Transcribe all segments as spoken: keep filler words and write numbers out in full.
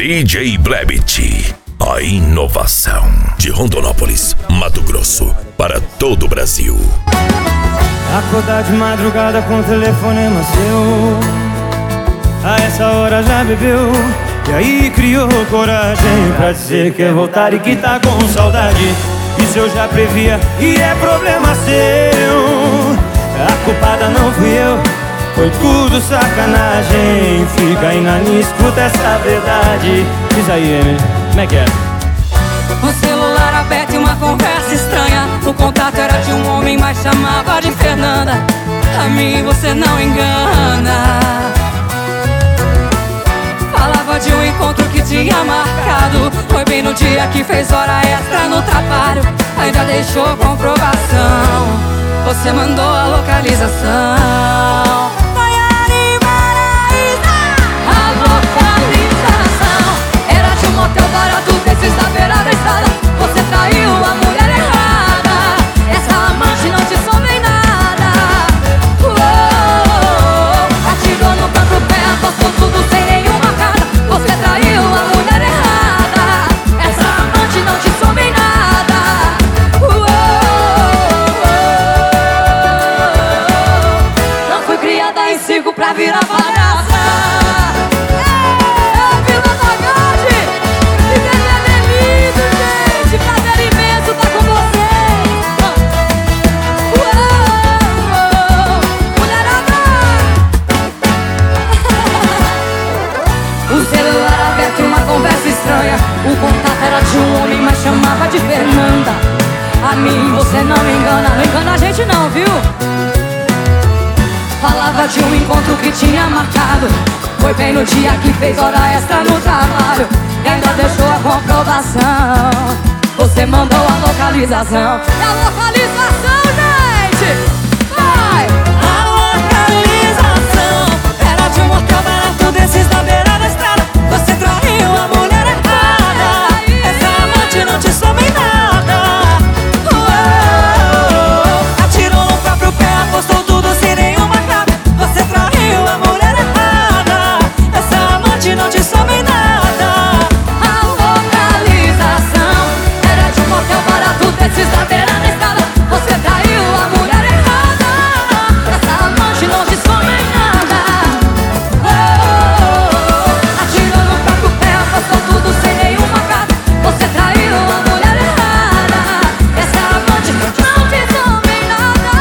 D J Blebit, a inovação de Rondonópolis, Mato Grosso, para todo o Brasil. Acordar de madrugada com o telefonema seu, a essa hora já bebeu, e aí criou coragem pra dizer que quer voltar e que tá com saudade. Isso eu já previa e é problema seu, a culpada não fui eu, foi tudo sacanagem. Fica aí na minha, escuta essa verdade. Diz aí, Emily, como é que é? O celular aberto e uma conversa estranha. O contato era de um homem, mas chamava de Fernanda. A mim você não engana. Falava de um encontro que tinha marcado. Foi bem no dia que fez hora extra no trabalho. Ainda deixou comprovação. Você mandou a localização. Maiara Maraíza. A localização era de um motel barato desses da beira da estrada. Você traiu a mulher errada. Essa amante não te some em nada. Uou, atirou no próprio pé, apostou tudo sem nenhuma carta. Você traiu a mulher errada. Essa amante não te some em nada. Uou, não fui criada em circo pra virar palhaça. O contato era de um homem, mas chamava de Fernanda. A mim você não me engana, não engana a gente não, viu? Falava de um encontro que tinha marcado. Foi bem no dia que fez hora extra no trabalho. E ainda deixou a comprovação. Você mandou a localização. E a localização, gente, vai! A localização era de um motel barato desses da beira da estrada. Você traiu a mulher. Não te some em nada. Uou, atirou no próprio pé, apostou tudo sem nenhuma carta. Você traiu a mulher errada. Essa amante não te some em nada. A localização era de um motel barato desses da beira da estrada. Você traiu a mulher errada. Essa amante não te some em nada. Uou, atirou no próprio pé, apostou tudo sem nenhuma carta. Você traiu a mulher errada. Essa amante não te some em nada.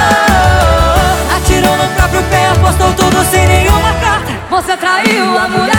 Uou, atirou no próprio pé, apostou tudo sem nenhuma carta. Você traiu a mulher